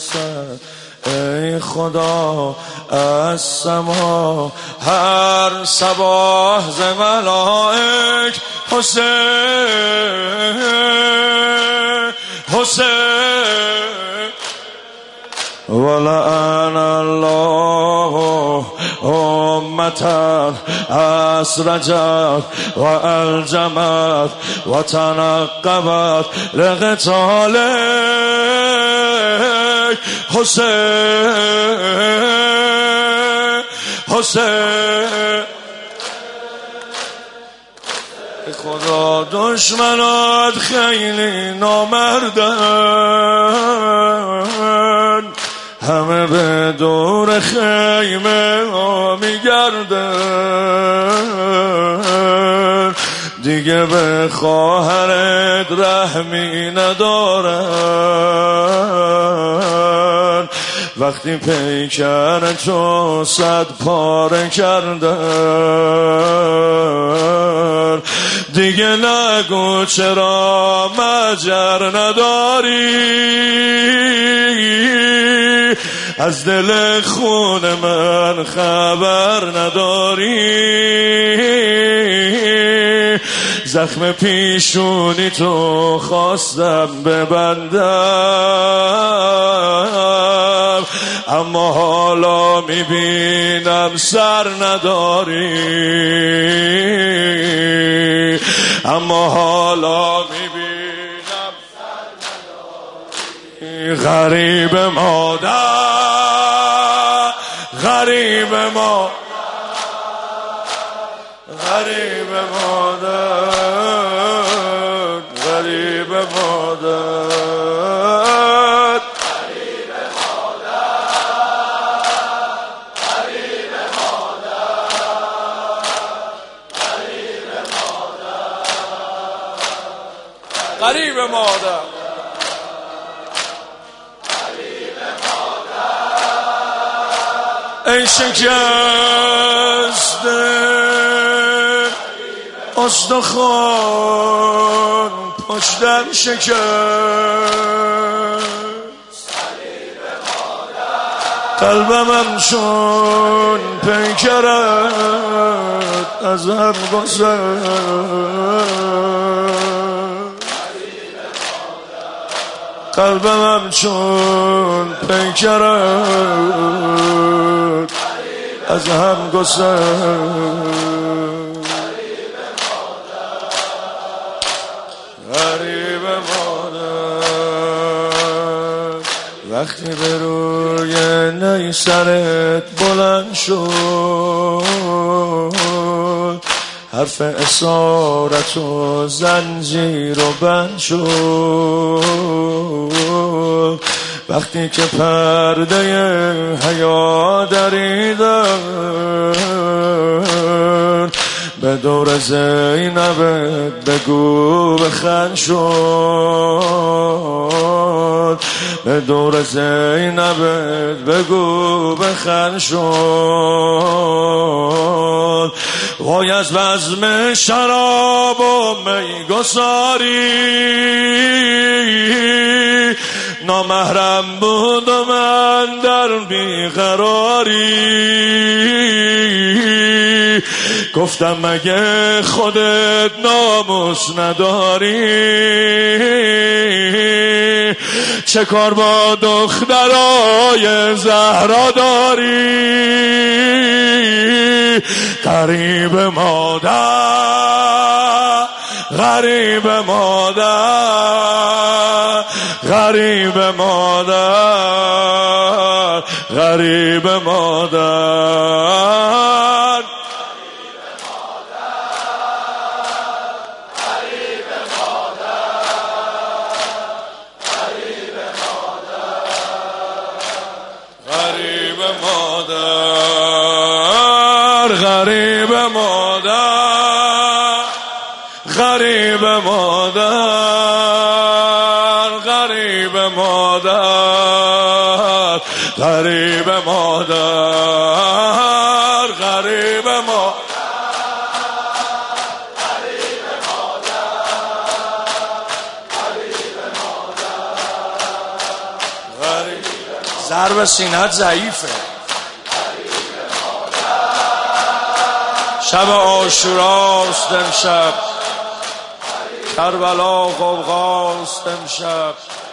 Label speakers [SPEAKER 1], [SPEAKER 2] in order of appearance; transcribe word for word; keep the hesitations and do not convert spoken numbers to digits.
[SPEAKER 1] برسد ای خدا از سما هر صباح ز ملائک حسین حسین ولعن الله امتا اسرجت و الجمت و تنقبت لقتال حسین حسین خدا دشمنات خیلی نامردن همه به دور خیمه ها میگردن دیگه به خواهرت رحمی ندارن وقتی پیکر تو صد پاره کردن دیگه نگو چرا مجر نداری از دل خون من خبر نداری زخم پیشونی تو خواستم ببندم اما حالا میبینم سر نداری اما حالا میبینم سر نداری غریب مادر غریب ما غریب مادر غریب مادر
[SPEAKER 2] غریب مادر غریب مادر غریب مادر غریب مادر
[SPEAKER 1] ای شکسته استخوان پشتم شکست قلبم هم چون پیکرت از هم گسست قلبم هم چون پیکرت از هم گسست غریب مادر وقتی به روی نی سرت بلند شد حرف اسارت و زنجیر و بند شد وقتی که پرده حیا دریدن به دور زینبت بگو بخند شد به دور زینبت بگو بخند شد وای از بزم شراب و میگساری نامحرم بود و من در بیقراری گفتم مگه خودت ناموس نداری چه کار با دخترای زهرا داری غریب مادر غریب مادر غریب مادر غریب مادر غریب مادر غریب مادر غریب مادر غریب مادر غریب مادر غریب مادر غریب ضرب سینه‌ت ضعیفه. شب عاشوراست امشب، کربلا غوغاست امشب.